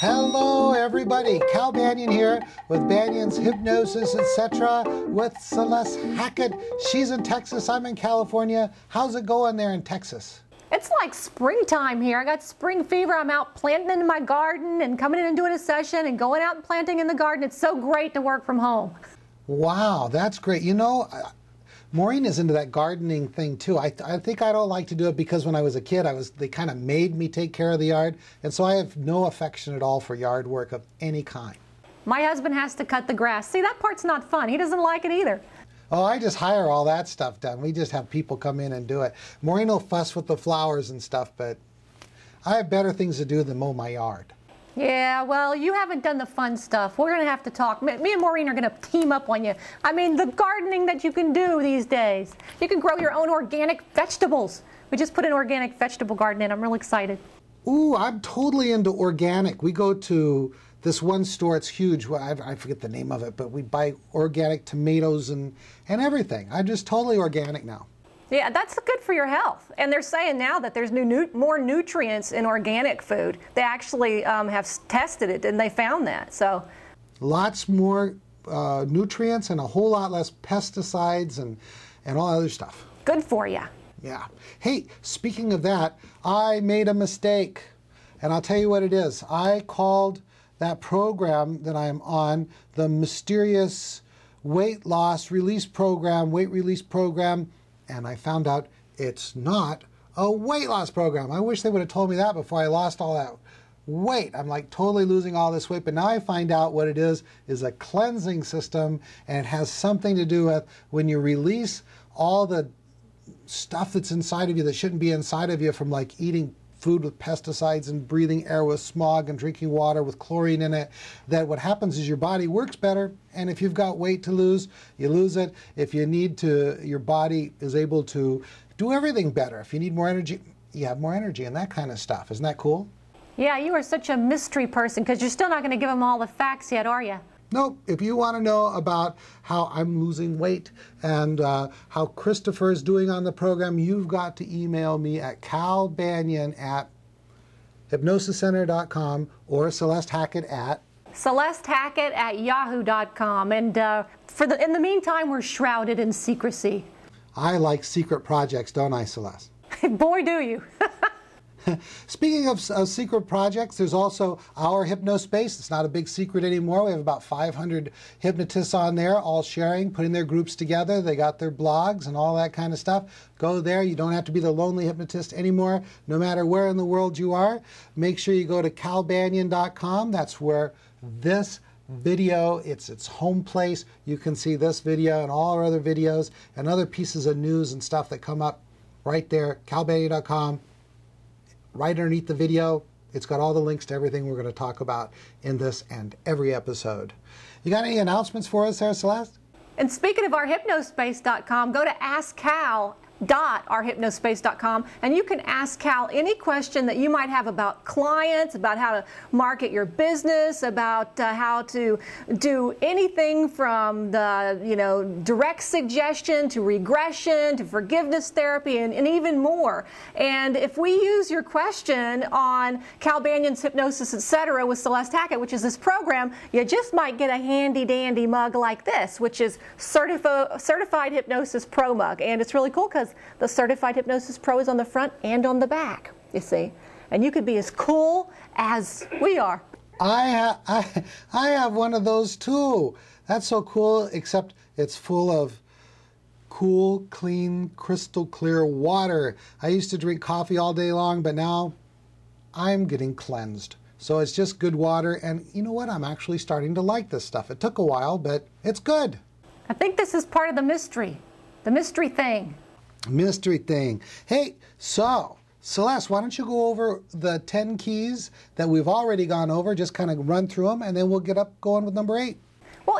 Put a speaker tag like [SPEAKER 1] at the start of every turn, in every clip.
[SPEAKER 1] Hello everybody, Cal Banyan here with Banyan's Hypnosis, etc. with Celeste Hackett. She's in Texas, I'm in California. How's it going there in Texas?
[SPEAKER 2] It's like springtime here. I got spring fever. I'm out planting in my garden and coming in and doing a session and going out and planting in the garden. It's so great to work from home.
[SPEAKER 1] Wow, that's great. You know, Maureen is into that gardening thing too. I think I don't like to do it because when I was a kid, they kind of made me take care of the yard. And so I have no affection at all for yard work of any kind.
[SPEAKER 2] My husband has to cut the grass. See, that part's not fun. He doesn't like it either.
[SPEAKER 1] Oh, I just hire all that stuff done. We just have people come in and do it. Maureen will fuss with the flowers and stuff, but I have better things to do than mow my yard.
[SPEAKER 2] Yeah, well, you haven't done the fun stuff. We're going to have to talk. Me and Maureen are going to team up on you. I mean, the gardening that you can do these days. You can grow your own organic vegetables. We just put an organic vegetable garden in. I'm really excited.
[SPEAKER 1] Ooh, I'm totally into organic. We go to this one store, it's huge. Well, I forget the name of it, but we buy organic tomatoes and everything. I'm just totally organic now.
[SPEAKER 2] Yeah, that's good for your health. And they're saying now that there's more nutrients in organic food. They actually have tested it, and they found that. So,
[SPEAKER 1] lots more nutrients and a whole lot less pesticides and all other stuff.
[SPEAKER 2] Good for you.
[SPEAKER 1] Yeah. Hey, speaking of that, I made a mistake, and I'll tell you what it is. I called that program that I'm on the Mysterious Weight Loss Release Program, Weight Release Program, and I found out it's not a weight loss program. I wish they would have told me that before I lost all that weight. I'm like totally losing all this weight, but now I find out what it is a cleansing system, and it has something to do with when you release all the stuff that's inside of you that shouldn't be inside of you from like eating food with pesticides and breathing air with smog and drinking water with chlorine in it, that what happens is your body works better, and if you've got weight to lose, you lose it. If you need to, your body is able to do everything better. If you need more energy, you have more energy and that kind of stuff. Isn't that cool?
[SPEAKER 2] Yeah, you are such a mystery person because you're still not going to give them all the facts yet, are you?
[SPEAKER 1] Nope. If you want to know about how I'm losing weight and how Christopher is doing on the program, you've got to email me at calbanyan@hypnosiscenter.com or Celeste Hackett at
[SPEAKER 2] CelesteHackett@yahoo.com. And in the meantime, we're shrouded in secrecy.
[SPEAKER 1] I like secret projects, don't I, Celeste?
[SPEAKER 2] Boy, do you.
[SPEAKER 1] Speaking of secret projects, there's also our Hypnospace. It's not a big secret anymore. We have about 500 hypnotists on there, all sharing, putting their groups together. They got their blogs and all that kind of stuff. Go there. You don't have to be the lonely hypnotist anymore, no matter where in the world you are. Make sure you go to calbanyan.com. That's where this video, it's its home place. You can see this video and all our other videos and other pieces of news and stuff that come up right there, calbanyan.com. Right underneath the video, it's got all the links to everything we're going to talk about in this and every episode. You got any announcements for us there, Celeste?
[SPEAKER 2] And speaking of our hypnospace.com, go to askcal.ourhypnospace.com, and you can ask Cal any question that you might have about clients, about how to market your business, about how to do anything from the direct suggestion to regression to forgiveness therapy and even more. And if we use your question on Cal Banyan's Hypnosis, etc. with Celeste Hackett, which is this program, you just might get a handy dandy mug like this, which is Certified Hypnosis Pro mug. And it's really cool because the Certified Hypnosis Pro is on the front and on the back, you see. And you could be as cool as we are.
[SPEAKER 1] I have one of those too. That's so cool, except it's full of cool, clean, crystal clear water. I used to drink coffee all day long, but now I'm getting cleansed. So it's just good water, and you know what? I'm actually starting to like this stuff. It took a while, but it's good.
[SPEAKER 2] I think this is part of the mystery thing.
[SPEAKER 1] Mystery thing. Hey, so Celeste, why don't you go over the 10 keys that we've already gone over, just kind of run through them, and then we'll get up going with number 8.
[SPEAKER 2] Well, if you've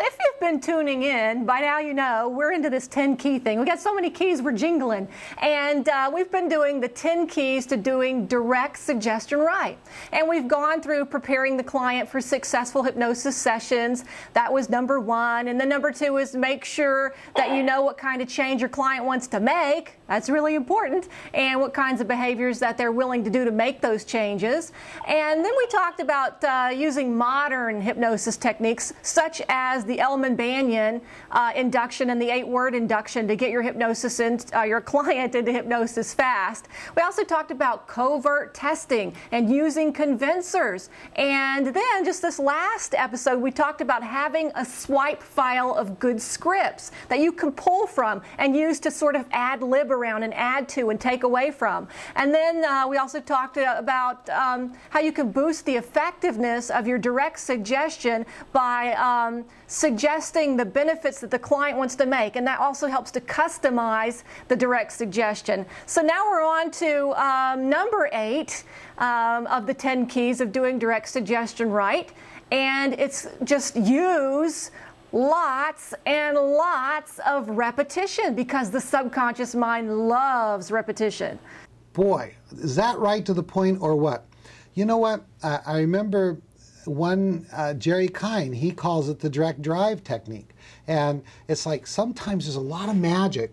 [SPEAKER 2] been tuning in, by now you know we're into this 10 key thing. We got so many keys we're jingling. And we've been doing the 10 keys to doing direct suggestion right. And we've gone through preparing the client for successful hypnosis sessions. That was number 1. And then number 2 is make sure that you know what kind of change your client wants to make. That's really important. And what kinds of behaviors that they're willing to do to make those changes. And then we talked about using modern hypnosis techniques such as the Elman-Banyan induction and the 8-word induction to get your hypnosis your client into hypnosis fast. We also talked about covert testing and using convincers. And then just this last episode we talked about having a swipe file of good scripts that you can pull from and use to sort of ad lib around and add to and take away from. And then we also talked about how you can boost the effectiveness of your direct suggestion by suggesting the benefits that the client wants to make, and that also helps to customize the direct suggestion. So now we're on to number 8 of the 10 keys of doing direct suggestion right, and it's just use lots and lots of repetition because the subconscious mind loves repetition.
[SPEAKER 1] Boy, is that right to the point or what? You know what? I remember one, Jerry Kine, he calls it the direct drive technique. And it's like sometimes there's a lot of magic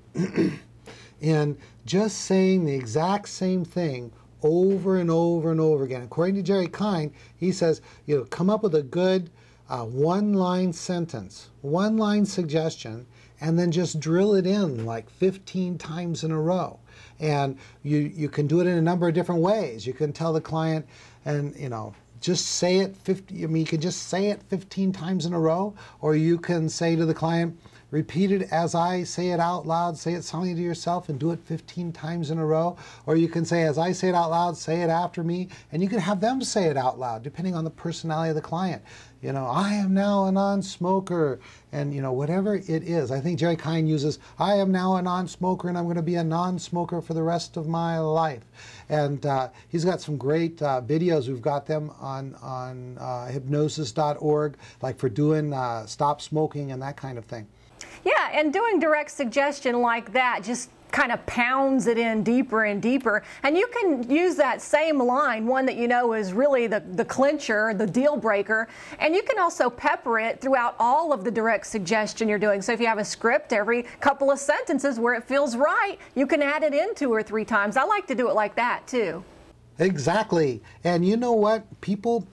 [SPEAKER 1] in just saying the exact same thing over and over and over again. According to Jerry Kine, he says, you know, come up with a good one-line sentence, one-line suggestion, and then just drill it in like 15 times in a row. And you can do it in a number of different ways. You can tell the client, and you know, just say it 50. I mean, you can just say it 15 times in a row, or you can say to the client, repeat it as I say it out loud, say it soundly to yourself and do it 15 times in a row. Or you can say, as I say it out loud, say it after me. And you can have them say it out loud, depending on the personality of the client. You know, I am now a non-smoker, and you know, whatever it is. I think Jerry Kine uses, I am now a non-smoker and I'm going to be a non-smoker for the rest of my life. And he's got some great videos. We've got them on hypnosis.org, like for doing stop smoking and that kind of thing.
[SPEAKER 2] Yeah, and doing direct suggestion like that just kind of pounds it in deeper and deeper. And you can use that same line, one that you know is really the clincher, the deal breaker, and you can also pepper it throughout all of the direct suggestion you're doing. So if you have a script, every couple of sentences where it feels right, you can add it in 2 or 3 times. I like to do it like that too.
[SPEAKER 1] Exactly. And you know what? People,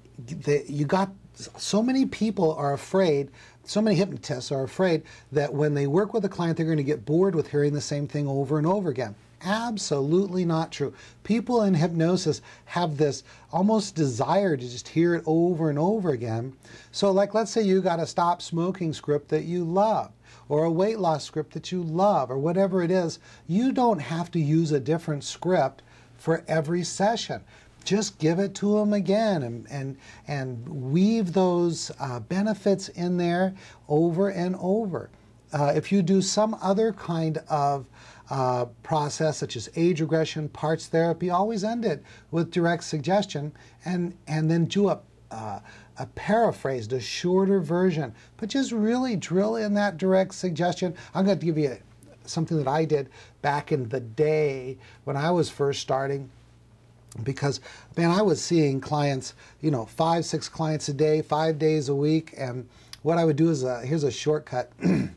[SPEAKER 1] so many people are afraid, so many hypnotists are afraid that when they work with a client, they're going to get bored with hearing the same thing over and over again. Absolutely not true. People in hypnosis have this almost desire to just hear it over and over again. So like, let's say you got a stop smoking script that you love, or a weight loss script that you love, or whatever it is. You don't have to use a different script for every session. Just give it to them again and weave those benefits in there over and over. If you do some other kind of process, such as age regression, parts therapy, always end it with direct suggestion, and then do a paraphrased, a shorter version. But just really drill in that direct suggestion. I'm going to give you something that I did back in the day when I was first starting. Because, man, I was seeing clients, you know, 5, 6 clients a day, 5 days a week. And what I would do is, here's a shortcut,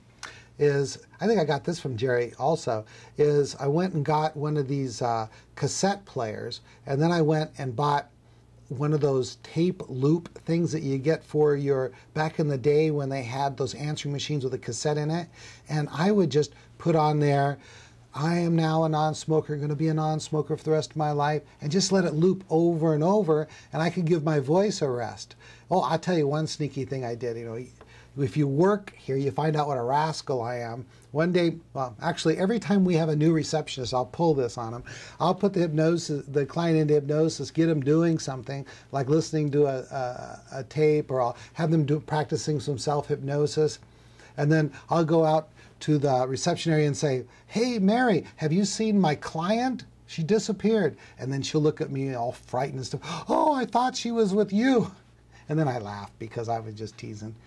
[SPEAKER 1] is, I think I got this from Jerry also, is I went and got one of these cassette players, and then I went and bought one of those tape loop things that you get for your, back in the day when they had those answering machines with a cassette in it. And I would just put on there, I am now a non-smoker, going to be a non-smoker for the rest of my life, and just let it loop over and over, and I could give my voice a rest. Oh, I'll tell you one sneaky thing I did. You know, if you work here, you find out what a rascal I am. One day, well, actually, every time we have a new receptionist, I'll pull this on them. I'll put the client into hypnosis, get them doing something, like listening to a tape, or I'll have them practicing some self-hypnosis, and then I'll go out to the reception area and say, hey, Mary, have you seen my client? She disappeared. And then she'll look at me all frightened and stuff. Oh, I thought she was with you. And then I laugh because I was just teasing.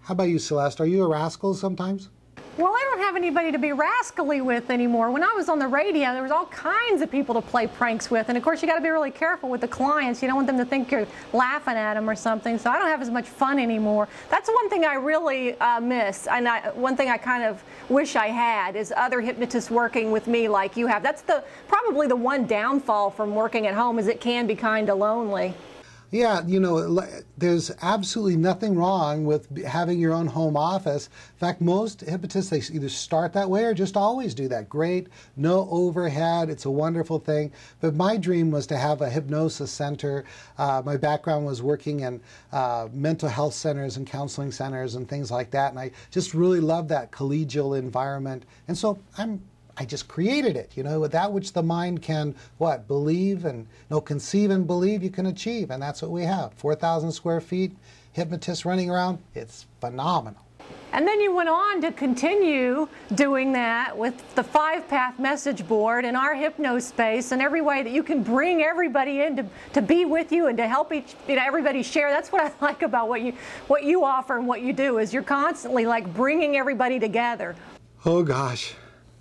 [SPEAKER 1] How about you, Celeste? Are you a rascal sometimes?
[SPEAKER 2] Well, I don't have anybody to be rascally with anymore. When I was on the radio, there was all kinds of people to play pranks with. And of course, you got to be really careful with the clients. You don't want them to think you're laughing at them or something. So I don't have as much fun anymore. That's one thing I really miss. And one thing I kind of wish I had is other hypnotists working with me like you have. That's probably the one downfall from working at home, is it can be kind of lonely.
[SPEAKER 1] Yeah, you know, there's absolutely nothing wrong with having your own home office. In fact, most hypnotists, they either start that way or just always do that. Great, no overhead, it's a wonderful thing. But my dream was to have a hypnosis center. My background was working in mental health centers and counseling centers and things like that. And I just really love that collegial environment. And so I just created it, you know, that which the mind can, believe and, conceive and believe, you can achieve. And that's what we have. 4,000 square feet, hypnotists running around. It's phenomenal.
[SPEAKER 2] And then you went on to continue doing that with the 5-Path message board and our hypnospace and every way that you can bring everybody in to be with you and to help everybody share. That's what I like about what you offer and what you do, is you're constantly like bringing everybody together.
[SPEAKER 1] Oh, gosh.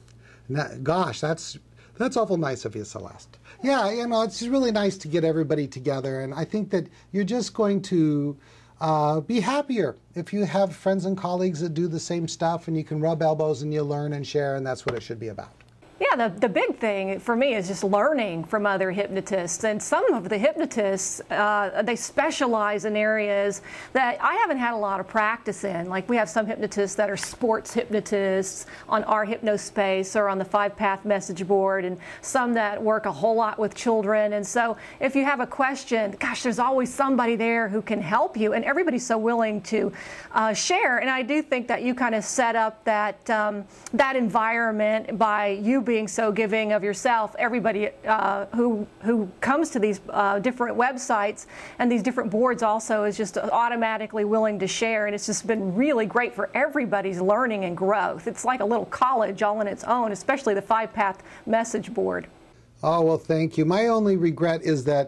[SPEAKER 1] Gosh, that's awful nice of you, Celeste. Yeah, you know, it's really nice to get everybody together, and I think that you're just going to be happier if you have friends and colleagues that do the same stuff, and you can rub elbows and you learn and share, and that's what it should be about.
[SPEAKER 2] Yeah, the big thing for me is just learning from other hypnotists. And some of the hypnotists, they specialize in areas that I haven't had a lot of practice in. Like we have some hypnotists that are sports hypnotists on our hypnospace or on the 5-Path message board, and some that work a whole lot with children. And so if you have a question, gosh, there's always somebody there who can help you. And everybody's so willing to share. And I do think that you kind of set up that, that environment by you being so giving of yourself. Everybody who comes to these different websites and these different boards also is just automatically willing to share, and it's just been really great for everybody's learning and growth. It's like a little college all on its own, especially the 5-Path message board.
[SPEAKER 1] Oh, well, thank you. My only regret is that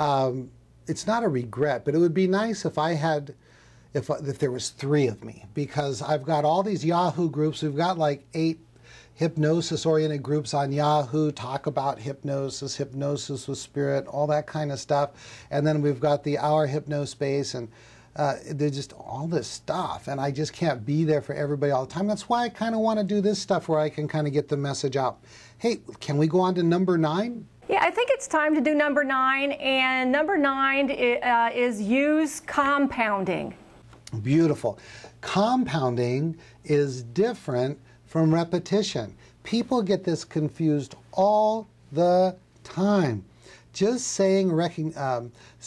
[SPEAKER 1] it's not a regret, but it would be nice if I had if there was 3 of me, because I've got all these Yahoo groups. We've got like 8 hypnosis-oriented groups on Yahoo, talk about hypnosis, hypnosis with spirit, all that kind of stuff. And then we've got the Our Hypnospace, and there's just all this stuff. And I just can't be there for everybody all the time. That's why I kind of want to do this stuff where I can kind of get the message out. Hey, can we go on to number 9?
[SPEAKER 2] Yeah, I think it's time to do number 9. And number 9 is use compounding.
[SPEAKER 1] Beautiful. Compounding is different from repetition. People get this confused all the time. Just saying a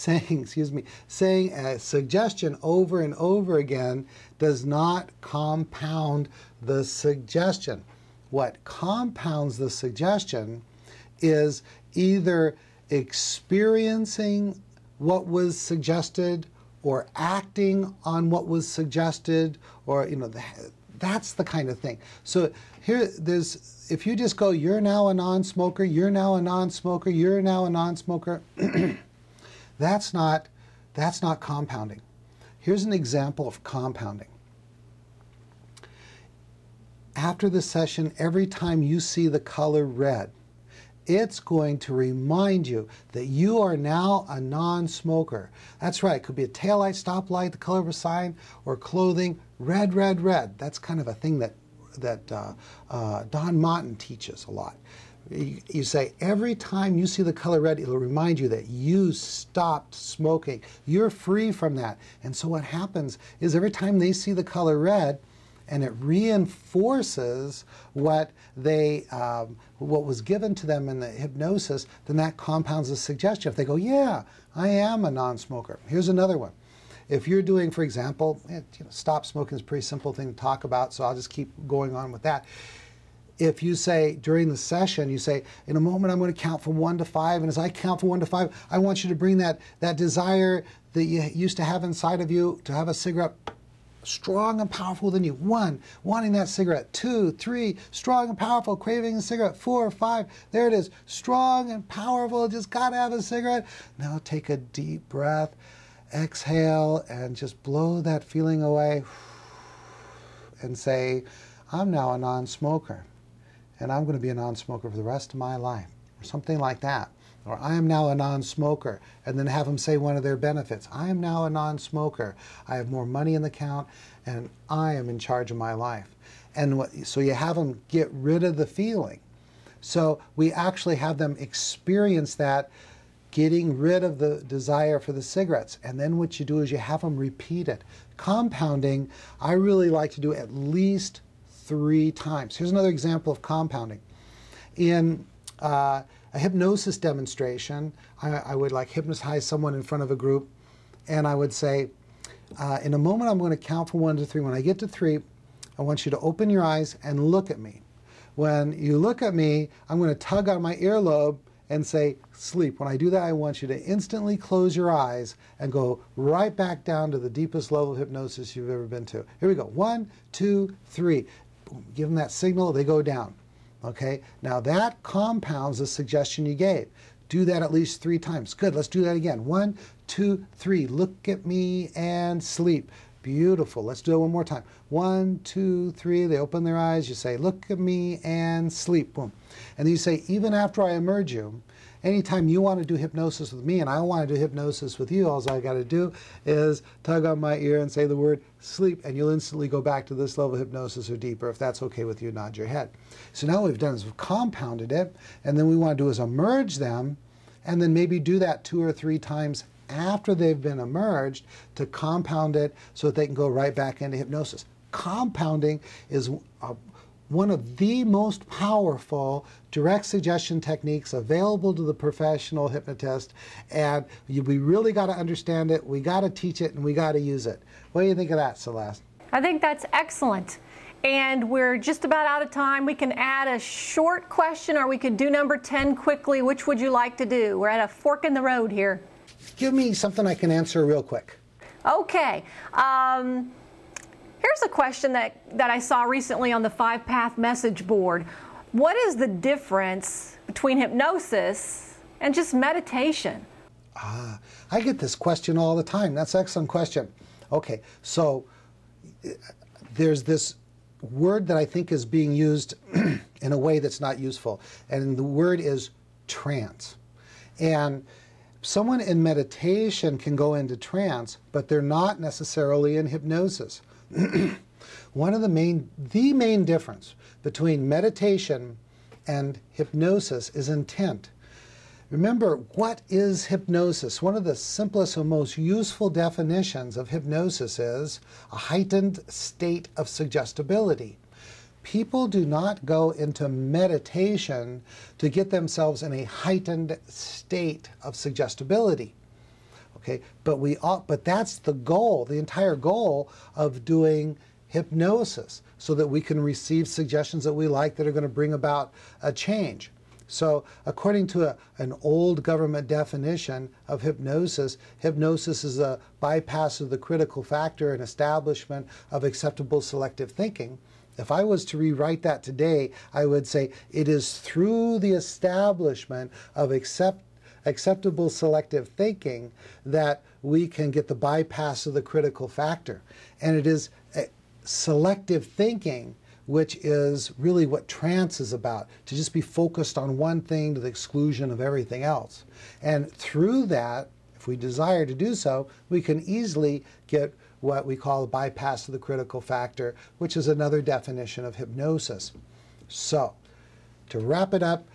[SPEAKER 1] suggestion over and over again does not compound the suggestion. What compounds the suggestion is either experiencing what was suggested or acting on what was suggested, or that's the kind of thing. So here, if you just go, you're now a non-smoker, you're now a non-smoker, you're now a non-smoker, that's not compounding. Here's an example of compounding. After the session, every time you see the color red, it's going to remind you that you are now a non-smoker. That's right. It could be a taillight, stoplight, the color of a sign, or clothing. Red, red, red. That's kind of a thing that Don Martin teaches a lot. You say, every time you see the color red, it'll remind you that you stopped smoking. You're free from that. And so what happens is every time they see the color red, and it reinforces what was given to them in the hypnosis, then that compounds the suggestion. If they go, yeah, I am a non-smoker. Here's another one. If you're doing, for example, stop smoking is a pretty simple thing to talk about, so I'll just keep going on with that. If you say, during the session, you say, in a moment I'm going to count from 1 to 5, and as I count from 1 to 5, I want you to bring that desire that you used to have inside of you to have a cigarette strong and powerful within you. 1, wanting that cigarette. 2, 3, strong and powerful, craving a cigarette. 4, 5, there it is. Strong and powerful, just gotta have a cigarette. Now take a deep breath, exhale, and just blow that feeling away. and say, I'm now a non-smoker, and I'm going to be a non-smoker for the rest of my life, or something like that. Or I am now a non-smoker, and then have them say one of their benefits. I am now a non-smoker. I have more money in the account, and I am in charge of my life. And so you have them get rid of the feeling. So we actually have them experience that, getting rid of the desire for the cigarettes. And then what you do is you have them repeat it. Compounding, I really like to do at least 3 times. Here's another example of compounding. In a hypnosis demonstration, I would like hypnotize someone in front of a group, and I would say, in a moment I'm going to count from 1 to 3. When I get to 3, I want you to open your eyes and look at me. When you look at me, I'm going to tug on my earlobe and say, sleep. When I do that, I want you to instantly close your eyes and go right back down to the deepest level of hypnosis you've ever been to. Here we go. 1, 2, 3. Boom. Give them that signal, they go down. Okay? Now that compounds the suggestion you gave. Do that at least 3 times. Good, let's do that again. 1, 2, 3. Look at me and sleep. Beautiful. Let's do it one more time. 1, 2, 3. They open their eyes. You say, look at me and sleep. Boom. And then you say, even after I emerge you, anytime you want to do hypnosis with me and I want to do hypnosis with you, all I got to do is tug on my ear and say the word sleep, and you'll instantly go back to this level of hypnosis or deeper. If that's okay with you, nod your head. So now what we've done is we've compounded it, and then we want to do is emerge them, and then maybe do that 2 or 3 times after they've been emerged to compound it so that they can go right back into hypnosis. Compounding is one of the most powerful direct suggestion techniques available to the professional hypnotist, and we really got to understand it, we got to teach it, and we got to use it. What do you think of that, Celeste?
[SPEAKER 2] I think that's excellent. And we're just about out of time. We can add a short question, or we could do number 10 quickly. Which would you like to do? We're at a fork in the road here.
[SPEAKER 1] Give me something I can answer real quick.
[SPEAKER 2] Okay. Here's a question that I saw recently on the 5-Path message board. What is the difference between hypnosis and just meditation?
[SPEAKER 1] I get this question all the time. That's an excellent question. Okay, so there's this word that I think is being used in a way that's not useful, and the word is trance. And someone in meditation can go into trance, but they're not necessarily in hypnosis. One of the main difference between meditation and hypnosis is intent. Remember, what is hypnosis? One of the simplest and most useful definitions of hypnosis is a heightened state of suggestibility. People do not go into meditation to get themselves in a heightened state of suggestibility. Okay, but that's the goal, the entire goal of doing hypnosis, so that we can receive suggestions that we like that are going to bring about a change. So according to an old government definition of hypnosis, hypnosis is a bypass of the critical factor and establishment of acceptable selective thinking. If I was to rewrite that today, I would say it is through the establishment of acceptable selective thinking that we can get the bypass of the critical factor. And it is selective thinking which is really what trance is about, to just be focused on one thing to the exclusion of everything else. And through that, if we desire to do so, we can easily get what we call a bypass of the critical factor, which is another definition of hypnosis. So, to wrap it up,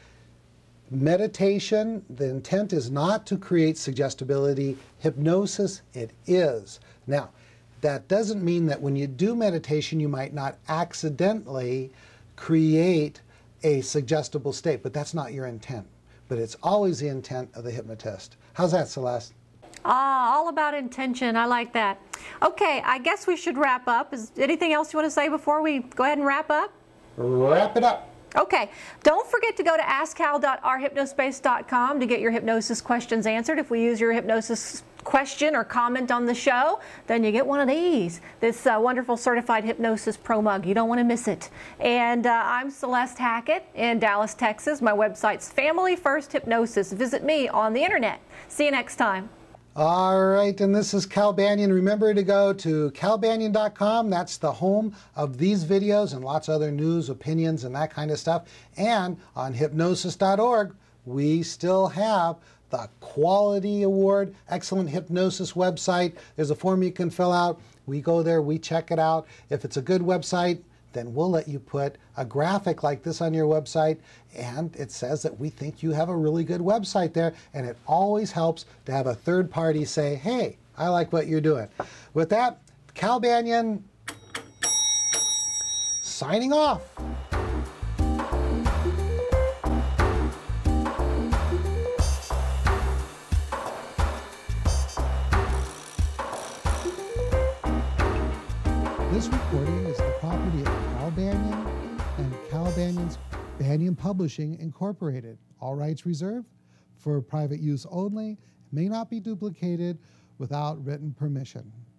[SPEAKER 1] meditation, the intent is not to create suggestibility. Hypnosis, it is. Now, that doesn't mean that when you do meditation, you might not accidentally create a suggestible state, but that's not your intent. But it's always the intent of the hypnotist. How's that, Celeste?
[SPEAKER 2] All about intention. I like that. Okay, I guess we should wrap up. Is anything else you want to say before we go ahead and wrap up?
[SPEAKER 1] Wrap it up.
[SPEAKER 2] Okay, don't forget to go to askcal.ourhypnospace.com to get your hypnosis questions answered. If we use your hypnosis question or comment on the show, then you get one of these, this wonderful certified hypnosis pro mug. You don't want to miss it. And I'm Celeste Hackett in Dallas, Texas. My website's Family First Hypnosis. Visit me on the internet. See you next time.
[SPEAKER 1] All right, and this is Cal Banyan. Remember to go to calbanyan.com. That's the home of these videos and lots of other news, opinions, and that kind of stuff. And on hypnosis.org, we still have the Quality Award Excellent Hypnosis website. There's a form you can fill out. We go there, we check it out. If it's a good website, then we'll let you put a graphic like this on your website, and it says that we think you have a really good website there, and it always helps to have a third party say, hey, I like what you're doing. With that, Cal Banyan signing off. This recording is the property of Cal Banyan and Cal Banyan's Banyan Publishing Incorporated. All rights reserved for private use only, may not be duplicated without written permission.